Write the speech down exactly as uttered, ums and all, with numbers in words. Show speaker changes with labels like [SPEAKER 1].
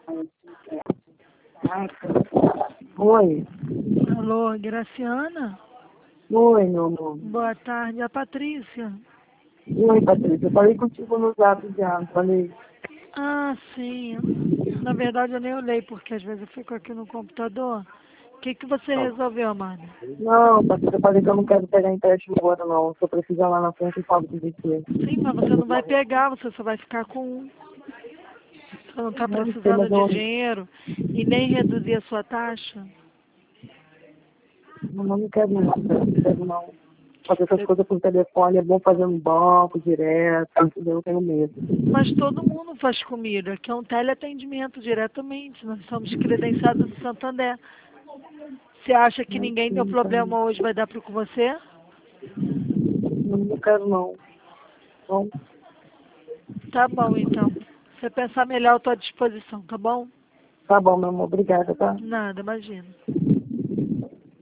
[SPEAKER 1] Oi.
[SPEAKER 2] Alô, Graciana?
[SPEAKER 1] Oi, meu amor.
[SPEAKER 2] Boa tarde, a Patrícia.
[SPEAKER 1] Oi, Patrícia. Eu falei contigo no zap já. Falei.
[SPEAKER 2] Ah, sim. Na verdade eu nem olhei, porque às vezes eu fico aqui no computador. O que, que você resolveu, Amanda?
[SPEAKER 1] Não, Patrícia, eu falei que eu não quero pegar empréstimo agora, não. Se eu precisar lá na frente, eu falo com você.
[SPEAKER 2] Sim, mas você não vai pegar, você só vai ficar com um. Você não está
[SPEAKER 1] Não sei,
[SPEAKER 2] precisando
[SPEAKER 1] mas
[SPEAKER 2] de
[SPEAKER 1] eu
[SPEAKER 2] dinheiro e nem reduzir a sua taxa?
[SPEAKER 1] não, não quero não. Não quero não. Fazer essas
[SPEAKER 2] Você-
[SPEAKER 1] coisas por telefone é bom fazer no banco, direto, entendeu? Eu tenho medo.
[SPEAKER 2] Mas todo mundo faz comigo. Aqui é um teleatendimento diretamente. Nós somos credenciados do Santander. Você acha que
[SPEAKER 1] Não
[SPEAKER 2] ninguém deu
[SPEAKER 1] sei, cara.
[SPEAKER 2] problema hoje vai dar para com você?
[SPEAKER 1] Não, não quero não. Bom,
[SPEAKER 2] Tá bom, então. Se você pensar melhor, eu estou à disposição, tá bom?
[SPEAKER 1] tá bom, meu amor. Obrigada, tá?
[SPEAKER 2] Nada, imagina.